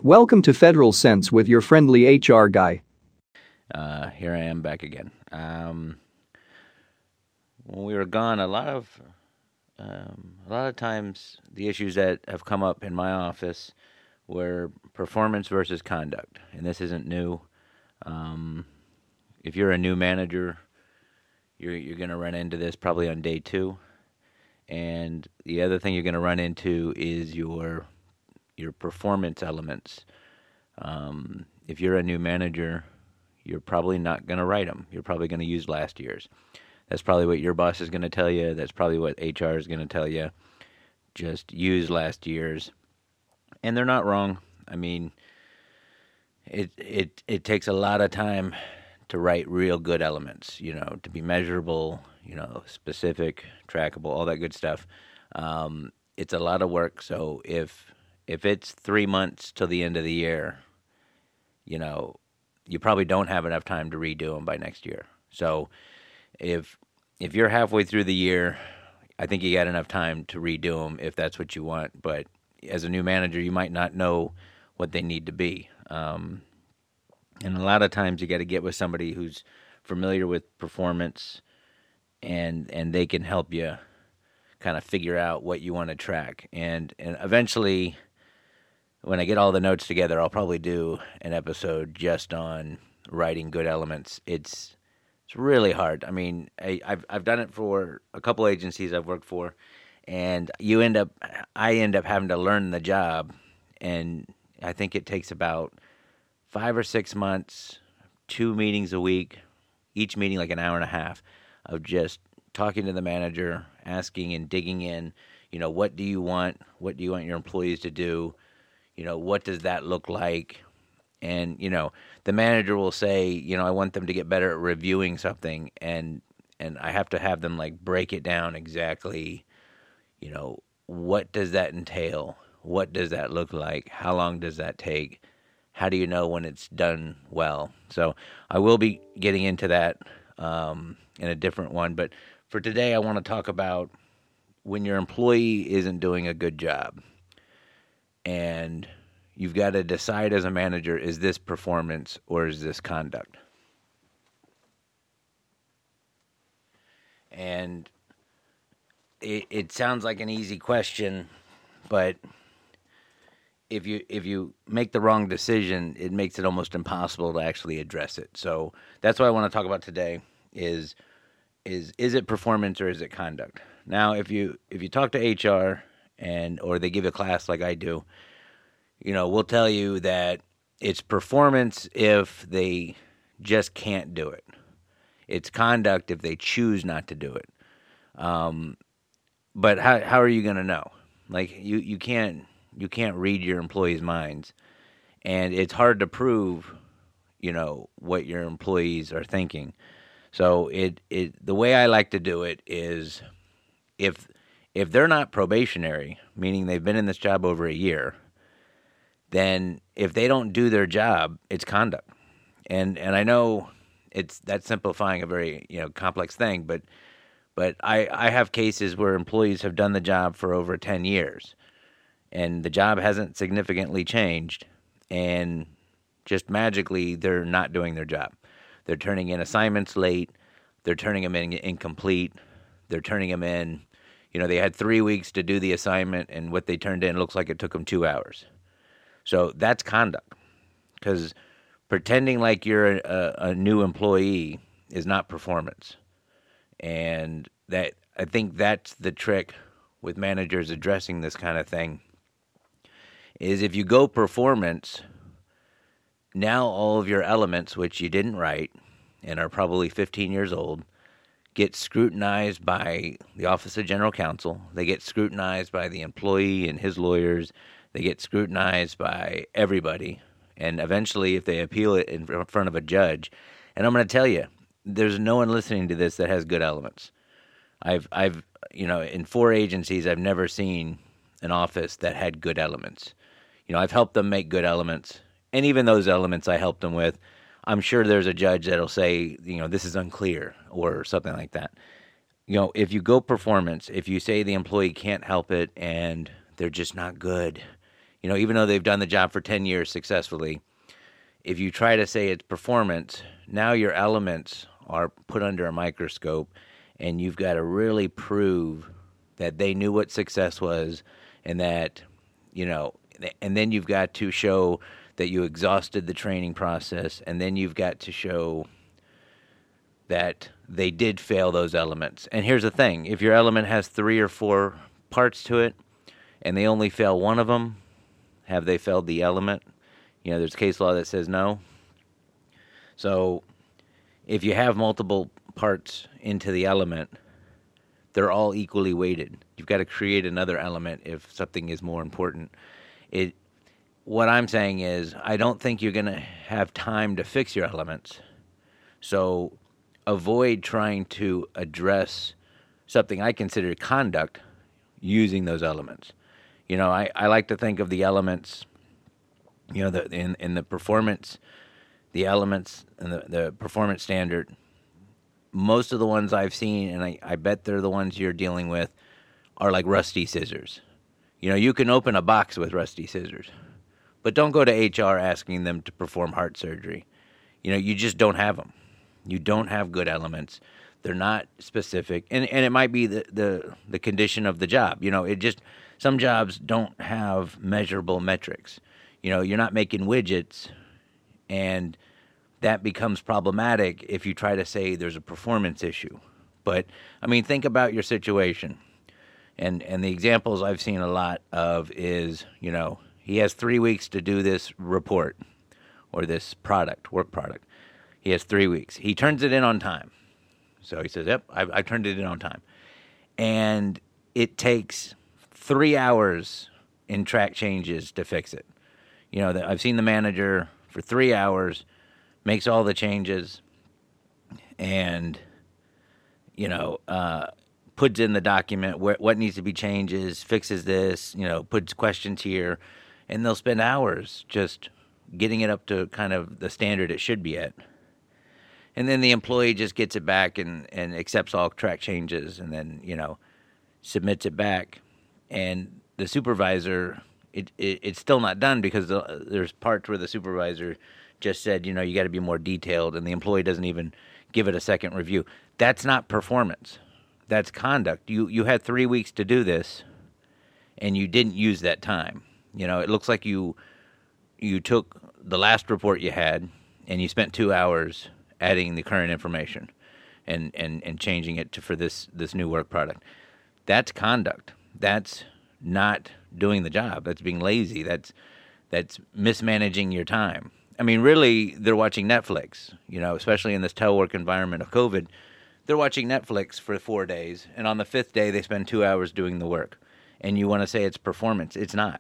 Welcome to Federal Sense with your friendly HR guy. Here I am back again. When we were gone, a lot of times the issues that have come up in my office were performance versus conduct, and this isn't new. Um, if you're a new manager, you're going to run into this probably on day two, and the other thing you're going to run into is your performance elements. If you're a new manager, you're probably not going to write them. You're probably going to use last year's. That's probably what your boss is going to tell you. That's probably what HR is going to tell you. Just use last year's. And they're not wrong. I mean, it takes a lot of time to write real good elements, to be measurable, specific, trackable, all that good stuff. It's a lot of work. So if it's 3 months till the end of the year, you probably don't have enough time to redo them by next year. So if you're halfway through the year, I think you got enough time to redo them if that's what you want. But as a new manager, you might not know what they need to be. And a lot of times you got to get with somebody who's familiar with performance, and they can help you kind of figure out what you want to track. And eventually, when I get all the notes together, I'll probably do an episode just on writing good elements. It's really hard. I mean, I've done it for a couple agencies I've worked for, and I end up having to learn the job, and I think it takes about 5 or 6 months, 2 meetings a week, each meeting like an hour and a half, of just talking to the manager, asking and digging in. What do you want? What do you want your employees to do? What does that look like? And, the manager will say, I want them to get better at reviewing something, and I have to have them like break it down exactly. What does that entail? What does that look like? How long does that take? How do you know when it's done well? So I will be getting into that in a different one. But for today, I want to talk about when your employee isn't doing a good job. And you've got to decide as a manager, is this performance or is this conduct? And it sounds like an easy question, but if you make the wrong decision, it makes it almost impossible to actually address it. So that's what I want to talk about today is it performance or is it conduct? Now, if you talk to HR or they give a class like I do, we'll tell you that it's performance if they just can't do it. It's conduct if they choose not to do it. But how are you going to know? Like you can't read your employees' minds, and it's hard to prove, what your employees are thinking. So the way I like to do it is if they're not probationary, meaning they've been in this job over a year, then if they don't do their job, it's conduct. And I know that's simplifying a very complex thing, but I have cases where employees have done the job for over 10 years, and the job hasn't significantly changed, and just magically they're not doing their job. They're turning in assignments late. They're turning them in incomplete. They're turning them in. They had 3 weeks to do the assignment, and what they turned in looks like it took them 2 hours. So that's conduct, because pretending like you're a new employee is not performance. And I think that's the trick with managers addressing this kind of thing, is if you go performance, now all of your elements, which you didn't write and are probably 15 years old, get scrutinized by the Office of General Counsel. They get scrutinized by the employee and his lawyers. They get scrutinized by everybody. And eventually, if they appeal it in front of a judge, and I'm going to tell you, there's no one listening to this that has good elements. I've in 4 agencies, I've never seen an office that had good elements. I've helped them make good elements, and even those elements I helped them with, I'm sure there's a judge that'll say, this is unclear or something like that. If you go performance, if you say the employee can't help it and they're just not good, even though they've done the job for 10 years successfully, if you try to say it's performance, now your elements are put under a microscope, and you've got to really prove that they knew what success was, and that, and then you've got to show that you exhausted the training process, and then you've got to show that they did fail those elements. And here's the thing. If your element has 3 or 4 parts to it, and they only fail one of them, have they failed the element? There's case law that says no. So if you have multiple parts into the element, they're all equally weighted. You've got to create another element if something is more important. What I'm saying is, I don't think you're going to have time to fix your elements. So avoid trying to address something I consider conduct using those elements. I like to think of the elements, in the performance, the elements and the performance standard. Most of the ones I've seen, and I bet they're the ones you're dealing with, are like rusty scissors. You can open a box with rusty scissors, but don't go to HR asking them to perform heart surgery. You just don't have them. You don't have good elements. They're not specific, and it might be the condition of the job. Some jobs don't have measurable metrics. You're not making widgets, and that becomes problematic if you try to say there's a performance issue. But think about your situation, and the examples I've seen a lot of is, he has 3 weeks to do this report or this work product. He has 3 weeks. He turns it in on time. So he says, yep, I turned it in on time. And it takes 3 hours in track changes to fix it. I've seen the manager for 3 hours, makes all the changes, and, puts in the document what needs to be changes, fixes this, puts questions here, and they'll spend hours just getting it up to kind of the standard it should be at. And then the employee just gets it back and accepts all track changes and then, submits it back. And the supervisor, it's still not done because there's parts where the supervisor just said, you got to be more detailed, and the employee doesn't even give it a second review. That's not performance. That's conduct. You had 3 weeks to do this, and you didn't use that time. It looks like you took the last report you had, and you spent 2 hours adding the current information and changing it for this new work product. That's conduct. That's not doing the job. That's being lazy. That's mismanaging your time. Really, they're watching Netflix, especially in this telework environment of COVID. They're watching Netflix for 4 days, and on the 5th day, they spend 2 hours doing the work. And you want to say it's performance. It's not.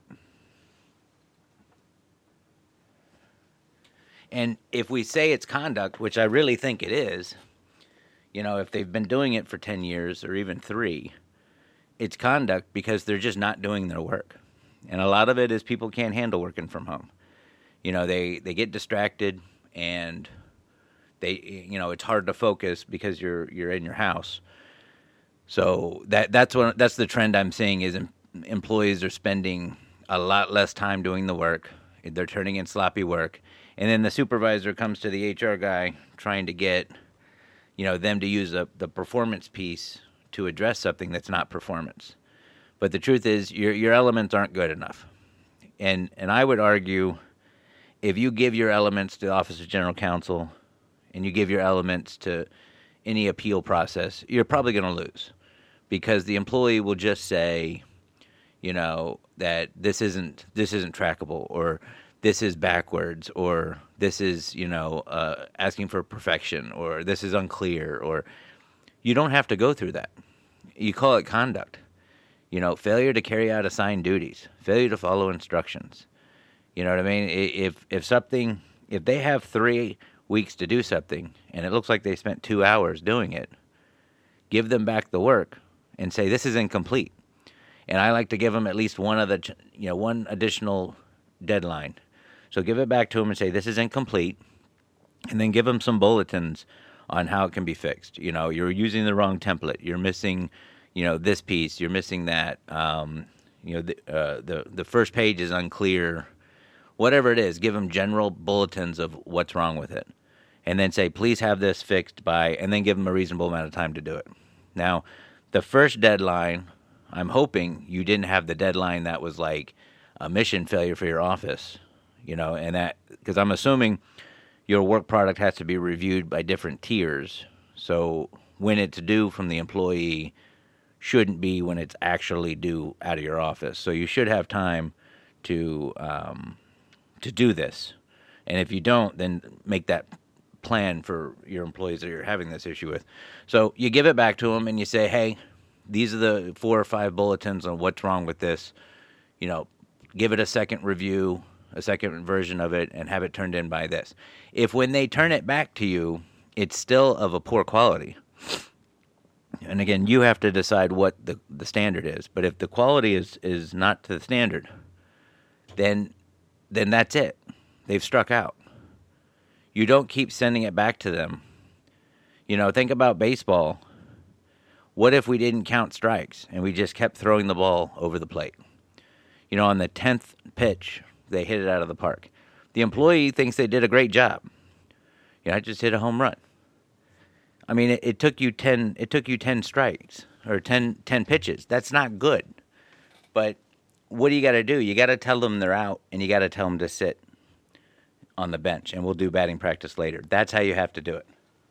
And if we say it's conduct, which I really think it is, if they've been doing it for 10 years or even 3, it's conduct because they're just not doing their work. And a lot of it is people can't handle working from home. They get distracted, and it's hard to focus because you're in your house. So that's the trend I'm seeing is employees are spending a lot less time doing the work. They're turning in sloppy work. And then the supervisor comes to the HR guy trying to get, them to use the performance piece to address something that's not performance. But the truth is your elements aren't good enough. And I would argue if you give your elements to the Office of General Counsel and you give your elements to any appeal process, you're probably going to lose because the employee will just say, that this isn't trackable, or this is backwards, or this is, asking for perfection, or this is unclear, or you don't have to go through that. You call it conduct. Failure to carry out assigned duties, failure to follow instructions. You know what I mean? If they have 3 weeks to do something and it looks like they spent 2 hours doing it, give them back the work and say, this is incomplete. And I like to give them at least one additional deadline. So give it back to them and say, this is incomplete, and then give them some bulletins on how it can be fixed. You're using the wrong template. You're missing, this piece. You're missing that. The first page is unclear. Whatever it is, give them general bulletins of what's wrong with it. And then say, please have this fixed by, and then give them a reasonable amount of time to do it. Now, the first deadline, I'm hoping you didn't have the deadline that was like a mission failure for your office, and that, because I'm assuming your work product has to be reviewed by different tiers. So when it's due from the employee shouldn't be when it's actually due out of your office. So you should have time to do this. And if you don't, then make that plan for your employees that you're having this issue with. So you give it back to them and you say, hey, these are the 4 or 5 bulletins on what's wrong with this. Give it a second review, a second version of it, and have it turned in by this. If when they turn it back to you, it's still of a poor quality, and again, you have to decide what the standard is. But if the quality is not to the standard, then that's it. They've struck out. You don't keep sending it back to them. Think about baseball. What if we didn't count strikes and we just kept throwing the ball over the plate? On the 10th pitch, they hit it out of the park. The employee thinks they did a great job. I just hit a home run. I mean, it took you 10 strikes or 10 pitches. That's not good. But what do you got to do? You got to tell them they're out, and you got to tell them to sit on the bench, and we'll do batting practice later. That's how you have to do it.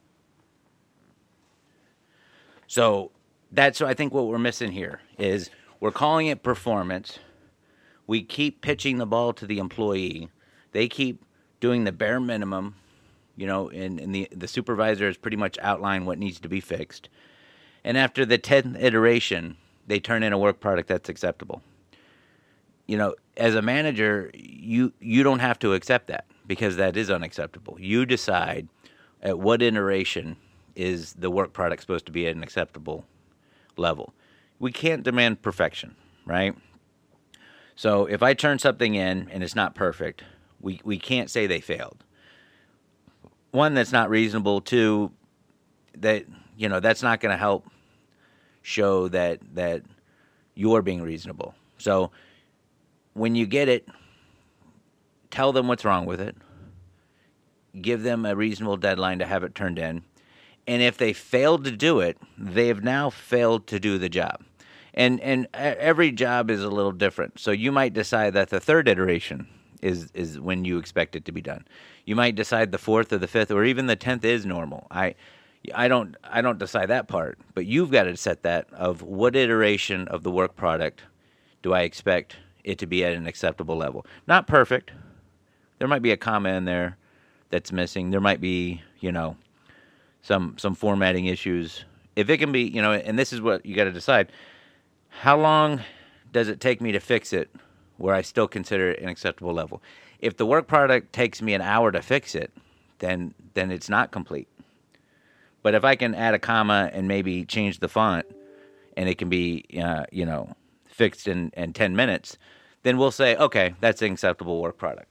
So that's, I think, what we're missing here is we're calling it performance. We keep pitching the ball to the employee. They keep doing the bare minimum, and the supervisor has pretty much outlined what needs to be fixed. And after the 10th iteration, they turn in a work product that's acceptable. As a manager, you don't have to accept that because that is unacceptable. You decide at what iteration is the work product supposed to be at an acceptable level. We can't demand perfection, right? So if I turn something in and it's not perfect, we can't say they failed. One, that's not reasonable. Two, that that's not going to help show that you're being reasonable. So when you get it, tell them what's wrong with it. Give them a reasonable deadline to have it turned in. And if they failed to do it, they have now failed to do the job. And every job is a little different. So you might decide that the 3rd iteration is when you expect it to be done. You might decide the 4th or the 5th or even the 10th is normal. I don't decide that part, but you've got to set that of what iteration of the work product do I expect it to be at an acceptable level. Not perfect. There might be a comma in there that's missing. There might be, some formatting issues. If it can be, and this is what you got to decide. How long does it take me to fix it where I still consider it an acceptable level? If the work product takes me an hour to fix it, then it's not complete. But if I can add a comma and maybe change the font and it can be, fixed in 10 minutes, then we'll say, okay, that's an acceptable work product.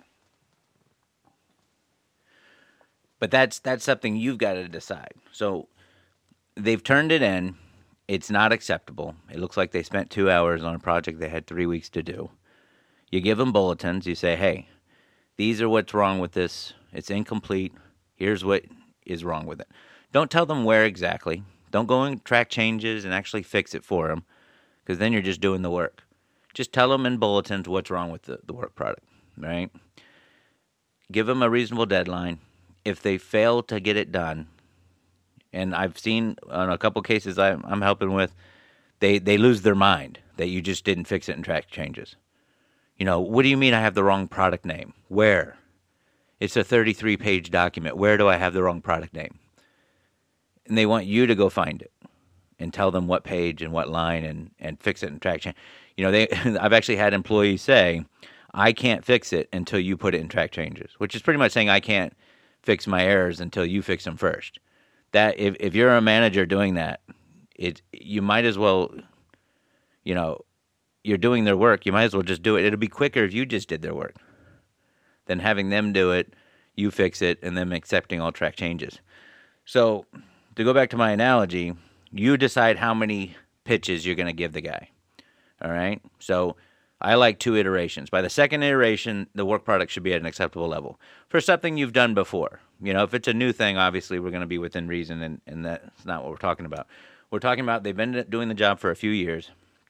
But that's something you've got to decide. So they've turned it in. It's not acceptable. It looks like they spent 2 hours on a project they had 3 weeks to do. You give them bulletins. You say, hey, these are what's wrong with this. It's incomplete. Here's what is wrong with it. Don't tell them where exactly. Don't go and track changes and actually fix it for them, because then you're just doing the work. Just tell them in bulletins what's wrong with the work product, right? Give them a reasonable deadline. If they fail to get it done, and I've seen on a couple cases I'm helping with, they lose their mind that you just didn't fix it and track changes. What do you mean I have the wrong product name? Where? It's a 33-page document. Where do I have the wrong product name? And they want you to go find it and tell them what page and what line and fix it and track change. I've actually had employees say, I can't fix it until you put it in track changes, which is pretty much saying I can't fix my errors until you fix them first. That if you're a manager doing that, you might as well, you're doing their work. You might as well just do it. It'll be quicker if you just did their work than having them do it, you fix it, and them accepting all track changes. So to go back to my analogy, you decide how many pitches you're going to give the guy. All right? So I like 2 iterations. By the second iteration, the work product should be at an acceptable level for something you've done before. If it's a new thing, obviously we're going to be within reason, and that's not what we're talking about. We're talking about they've been doing the job for a few years.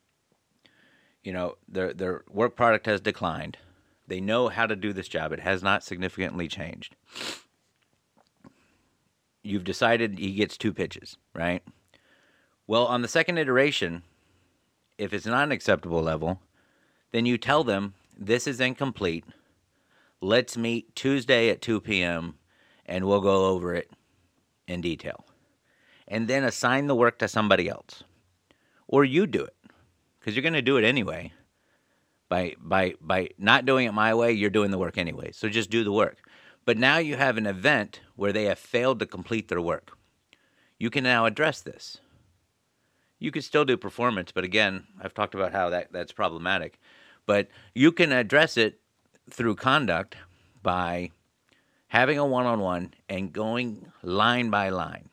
Their work product has declined. They know how to do this job. It has not significantly changed. You've decided he gets 2 pitches, right? Well, on the second iteration, if it's not an acceptable level, then you tell them, this is incomplete. Let's meet Tuesday at 2 p.m., and we'll go over it in detail. And then assign the work to somebody else. Or you do it, because you're going to do it anyway. By not doing it my way, you're doing the work anyway. So just do the work. But now you have an event where they have failed to complete their work. You can now address this. You could still do performance, but again, I've talked about how that's problematic. But you can address it through conduct by having a one-on-one and going line by line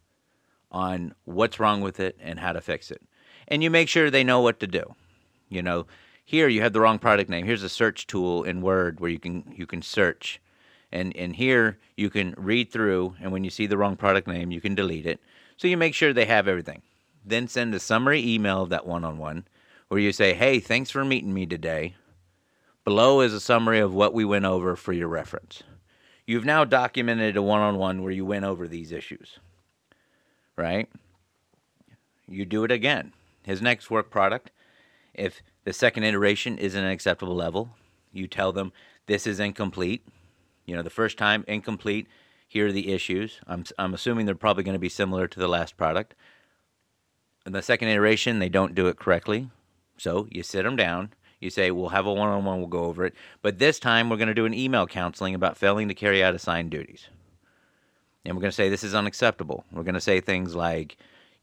on what's wrong with it and how to fix it. And you make sure they know what to do. Here you have the wrong product name. Here's a search tool in Word where you can search. And here you can read through, and when you see the wrong product name, you can delete it. So you make sure they have everything. Then send a summary email of that one-on-one where you say, hey, thanks for meeting me today. Below is a summary of what we went over for your reference. You've now documented a one-on-one where you went over these issues, right? You do it again. His next work product, if the second iteration isn't an acceptable level, you tell them this is incomplete. The first time, incomplete, here are the issues. I'm assuming they're probably going to be similar to the last product. In the second iteration, they don't do it correctly. So you sit them down. You say, we'll have a one-on-one, we'll go over it. But this time, we're going to do an email counseling about failing to carry out assigned duties. And we're going to say this is unacceptable. We're going to say things like,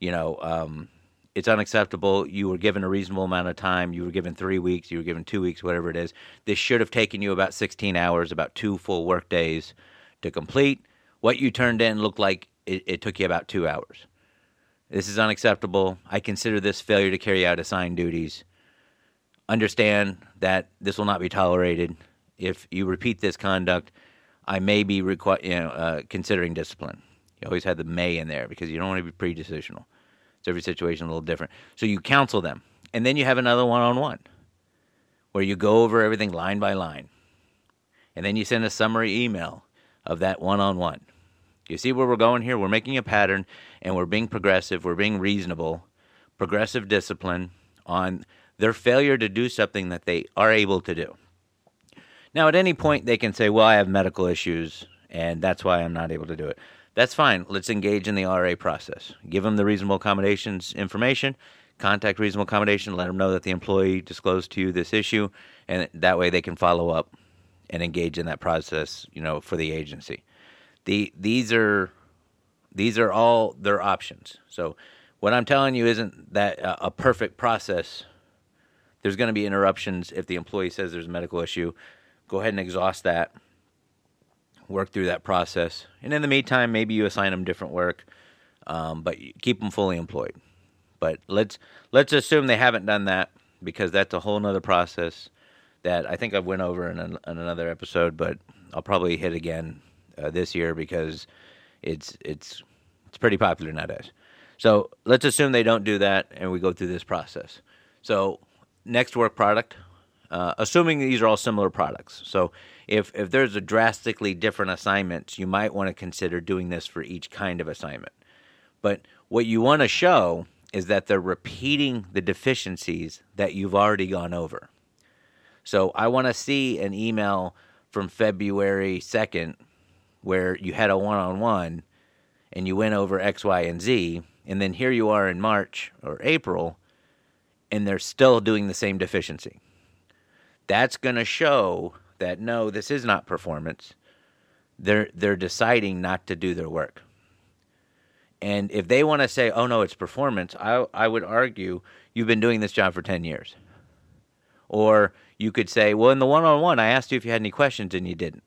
it's unacceptable. You were given a reasonable amount of time. You were given 3 weeks. You were given 2 weeks, whatever it is. This should have taken you about 16 hours, about 2 full work days to complete. What you turned in looked like it took you about 2 hours. This is unacceptable. I consider this failure to carry out assigned duties. Understand that this will not be tolerated. If you repeat this conduct, I may be considering discipline. You always have the may in there because you don't want to be pre-decisional. It's every situation a little different. So you counsel them. And then you have another one-on-one where you go over everything line by line. And then you send a summary email of that one-on-one. You see where we're going here? We're making a pattern, and we're being progressive. We're being reasonable. Progressive discipline on their failure to do something that they are able to do. Now, at any point, they can say, well, I have medical issues, and that's why I'm not able to do it. That's fine. Let's engage in the RA process. Give them the reasonable accommodations information, contact reasonable accommodation, let them know that the employee disclosed to you this issue, and that way they can follow up and engage in that process, for the agency. These are all their options. So what I'm telling you isn't that a perfect process. There's going to be interruptions if the employee says there's a medical issue. Go ahead and exhaust that. Work through that process. And in the meantime, maybe you assign them different work, but you keep them fully employed. But let's assume they haven't done that, because that's a whole nother process that I think I went over in another episode, but I'll probably hit again this year because it's pretty popular nowadays. So let's assume they don't do that, and we go through this process. So next work product, assuming these are all similar products. So if there's a drastically different assignments, you might want to consider doing this for each kind of assignment. But what you want to show is that they're repeating the deficiencies that you've already gone over. So I want to see an email from February 2nd where you had a one-on-one and you went over X, Y, and Z, and then here you are in March or April, and they're still doing the same deficiency. That's going to show that, no, this is not performance. They're deciding not to do their work. And if they want to say, oh, no, it's performance, I would argue you've been doing this job for 10 years. Or you could say, well, in the one-on-one, I asked you if you had any questions and you didn't.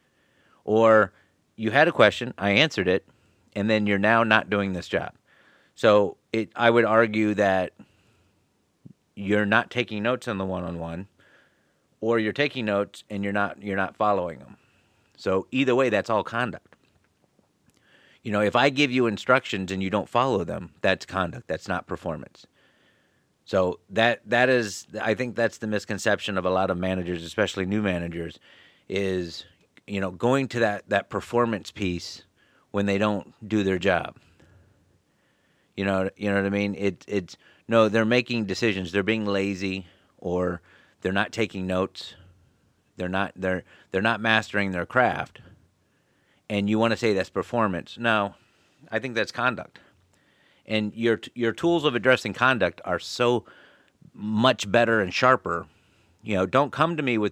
Or you had a question, I answered it, and then you're now not doing this job. So I would argue that you're not taking notes on the one-on-one, or you're taking notes and you're not following them. So either way, that's all conduct. If I give you instructions and you don't follow them, that's conduct. That's not performance. So that is, I think that's the misconception of a lot of managers, especially new managers, is going to that performance piece when they don't do their job. You know what I mean? It's no, they're making decisions. They're being lazy, or they're not taking notes. They're not mastering their craft. And you want to say that's performance? No, I think that's conduct. And your tools of addressing conduct are so much better and sharper. Don't come to me with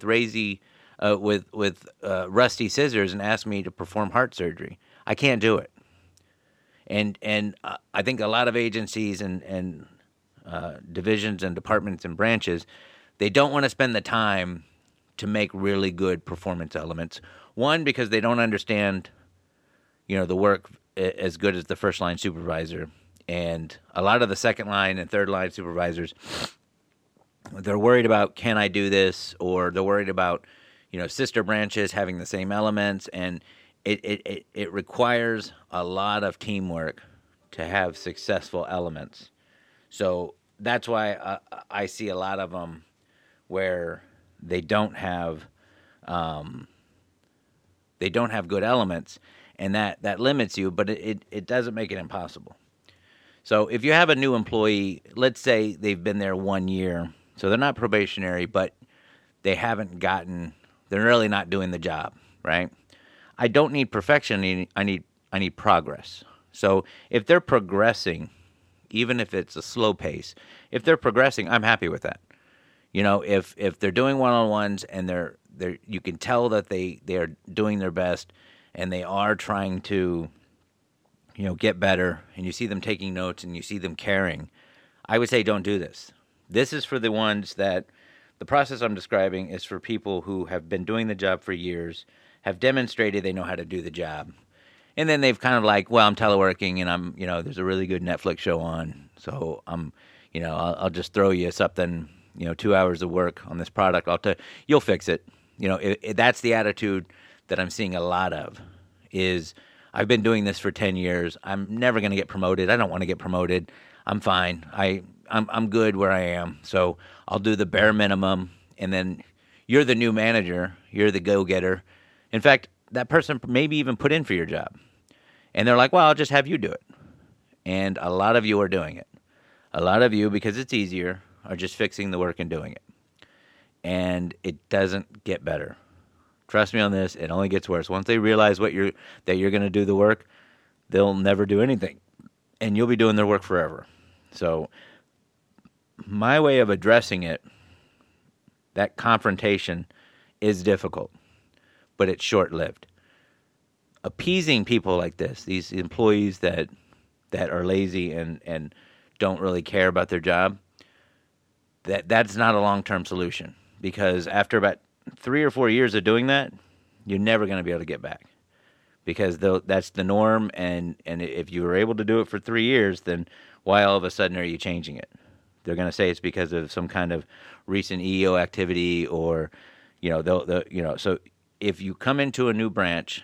rusty scissors and ask me to perform heart surgery. I can't do it. And I think a lot of agencies and divisions and departments and branches, they don't want to spend the time to make really good performance elements. One, because they don't understand, the work as good as the first line supervisor. And a lot of the second line and third line supervisors, they're worried about, can I do this? Or they're worried about, sister branches having the same elements. And it requires a lot of teamwork to have successful elements. So that's why I see a lot of them where they don't have good elements, and that limits you, but it doesn't make it impossible. So if you have a new employee, let's say they've been there 1 year, so they're not probationary, but they're really not doing the job, right? I don't need perfection. I need progress. So if they're progressing, even if it's a slow pace, if they're progressing, I'm happy with that. If they're doing one-on-ones and they're you can tell that they are doing their best and they are trying to get better, and you see them taking notes and you see them caring, I would say don't do this. This is for the ones that the process I'm describing is for people who have been doing the job for years, have demonstrated they know how to do the job. And then they've kind of like, well, I'm teleworking and I'm, there's a really good Netflix show on. So I'll just throw you something, 2 hours of work on this product. You'll fix it. That's the attitude that I'm seeing a lot of is I've been doing this for 10 years. I'm never going to get promoted. I don't want to get promoted. I'm fine. I'm good where I am. So I'll do the bare minimum. And then you're the new manager. You're the go-getter. In fact, that person maybe even put in for your job. And they're like, well, I'll just have you do it. And a lot of you are doing it. A lot of you, because it's easier, are just fixing the work and doing it. And it doesn't get better. Trust me on this, it only gets worse. Once they realize that you're going to do the work, they'll never do anything. And you'll be doing their work forever. So my way of addressing it, that confrontation is difficult, but it's short-lived. Appeasing people like this, these employees that are lazy and don't really care about their job, that's not a long-term solution. Because after about 3 or 4 years of doing that, you're never going to be able to get back. Because that's the norm, and if you were able to do it for 3 years, then why all of a sudden are you changing it? They're going to say it's because of some kind of recent EEO activity, or so if you come into a new branch,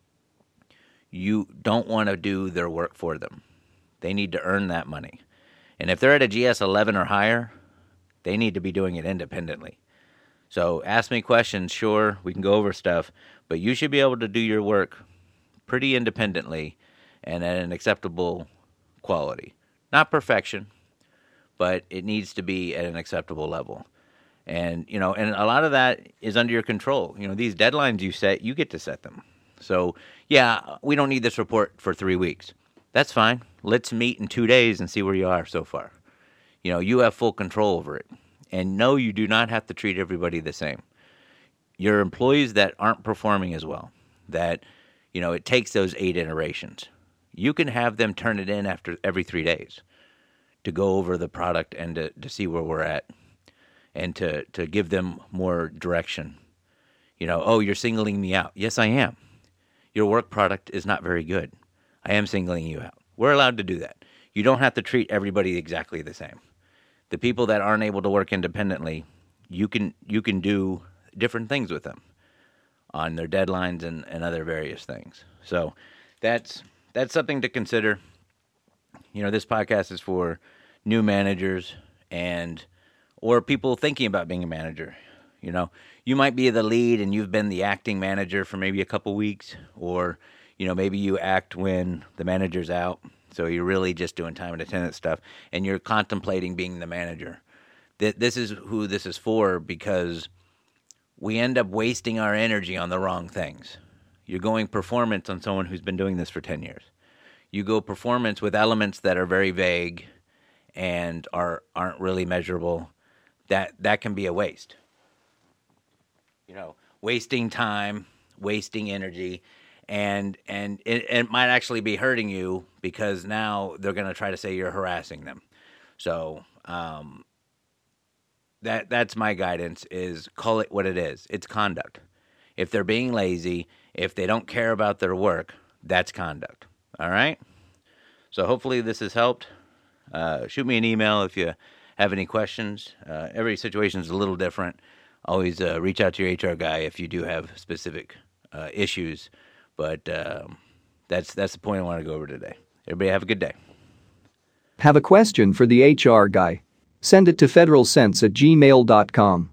you don't want to do their work for them. They need to earn that money. And if they're at a GS 11 or higher, they need to be doing it independently. So ask me questions, sure, we can go over stuff, but you should be able to do your work pretty independently and at an acceptable quality. Not perfection, but it needs to be at an acceptable level. And, and a lot of that is under your control. These deadlines you set, you get to set them. So, yeah, we don't need this report for 3 weeks. That's fine. Let's meet in 2 days and see where you are so far. You have full control over it. And no, you do not have to treat everybody the same. Your employees that aren't performing as well, that, it takes those 8 iterations. You can have them turn it in after every 3 days to go over the product and to see where we're at and to give them more direction. Oh, you're singling me out. Yes, I am. Your work product is not very good. I am singling you out. We're allowed to do that. You don't have to treat everybody exactly the same. The people that aren't able to work independently, you can do different things with them on their deadlines and other various things. So that's something to consider. This podcast is for new managers or people thinking about being a manager. You might be the lead and you've been the acting manager for maybe a couple weeks, or maybe you act when the manager's out, so you're really just doing time and attendance stuff, and you're contemplating being the manager. This is who this is for, because we end up wasting our energy on the wrong things. You're going performance on someone who's been doing this for 10 years. You go performance with elements that are very vague and aren't really measurable. That can be a waste. Wasting time, wasting energy, and it might actually be hurting you, because now they're going to try to say you're harassing them. So that's my guidance, is call it what it is. It's conduct. If they're being lazy, if they don't care about their work, that's conduct. All right? So hopefully this has helped. Shoot me an email if you have any questions. Every situation is a little different. Always reach out to your HR guy if you do have specific issues. But that's the point I want to go over today. Everybody have a good day. Have a question for the HR guy? Send it to federalsense@gmail.com.